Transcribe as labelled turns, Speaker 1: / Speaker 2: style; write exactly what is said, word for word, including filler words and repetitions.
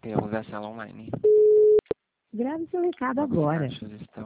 Speaker 1: Eu vou ver a sala online.
Speaker 2: Grave seu recado
Speaker 1: Novos
Speaker 2: agora.
Speaker 1: baixos estão